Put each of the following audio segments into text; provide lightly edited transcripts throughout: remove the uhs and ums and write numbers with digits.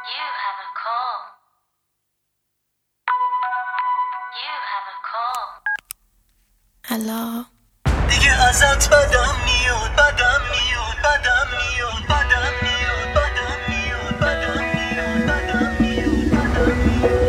You have a call. You have a call. الو دیگه ازت بدم میاد بدم میاد بدم میاد بدم میاد بدم میاد بدم میاد بدم میاد بدم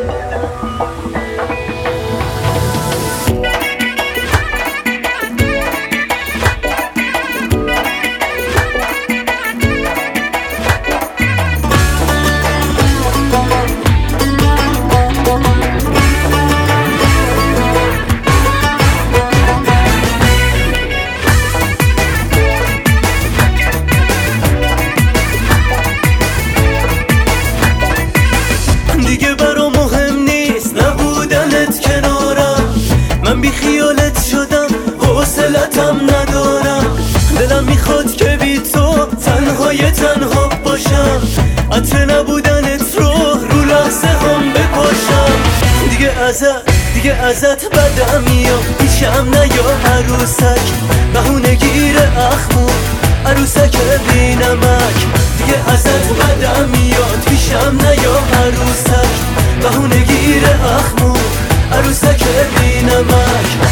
دیگه برام مهم نیست نبودنت کنارم، من بی خیالت شدم حوصلتم ندارم. دلم میخواد که بی تو تنها باشم، عطر نبودنت رو لحظه هم بپاشم. دیگه ازت بدم میاد، پیشم نیا عروسک، بهونه گیر اخمو عروسک بی نمک. دیگه ازت بدم میاد، پیشم نیا عروسک، بهونه گیر اخمو عروسک بی نمک.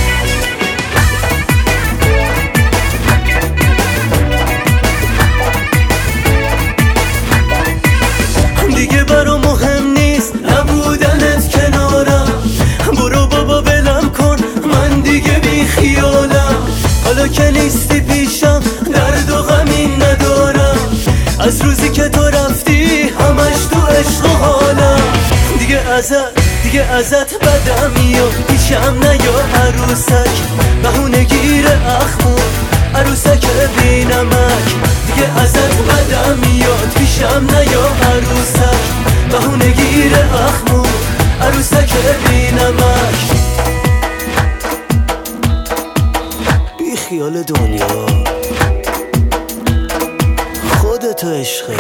دیگه برام مهم نیست نبودنت کنارم، برو بابا ولم کن من دیگه بی خیالم. حالا که نیستی پیشم درد و غمی ندارم، از روزی که تو رفتی همش تو عشق و حالم. دیگه ازت بدم میاد، پیشم نیا عروسک، بهونه گیر اخمو عروسک بی نمک. دیگه ازت بدم میاد، پیشم نیا عروسک، بهونه گیر اخمو عروسک بی نمک. بی خیال دنیا خودتو عشقه.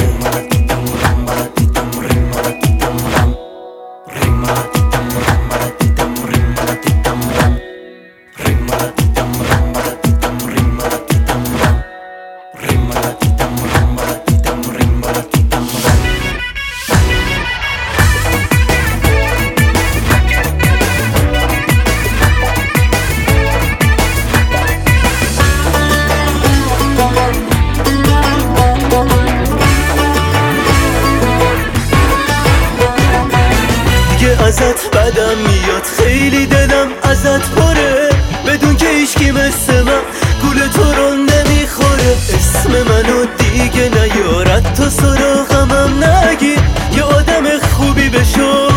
ازت بدم میاد، خیلی دلم ازت پره، بدون که هیچکی مثل من گول تو رو نمیخوره. اسم منو دیگه نیارد تو سراغمم نگیر، یه آدم خوبی بشو،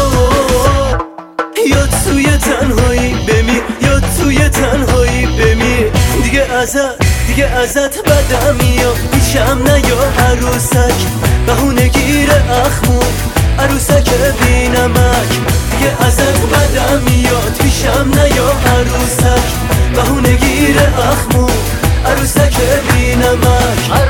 یا توی تنهایی بمیر یا توی تنهایی بمیر. دیگه ازت بدم میاد، پیشم نیا عروسک، بهونه گیر اخمو عروسک بی نمک. دیگه ازت بدم میاد، پیشم نیا عروسک، بهونه گیر اخمو عروسک بی نمک.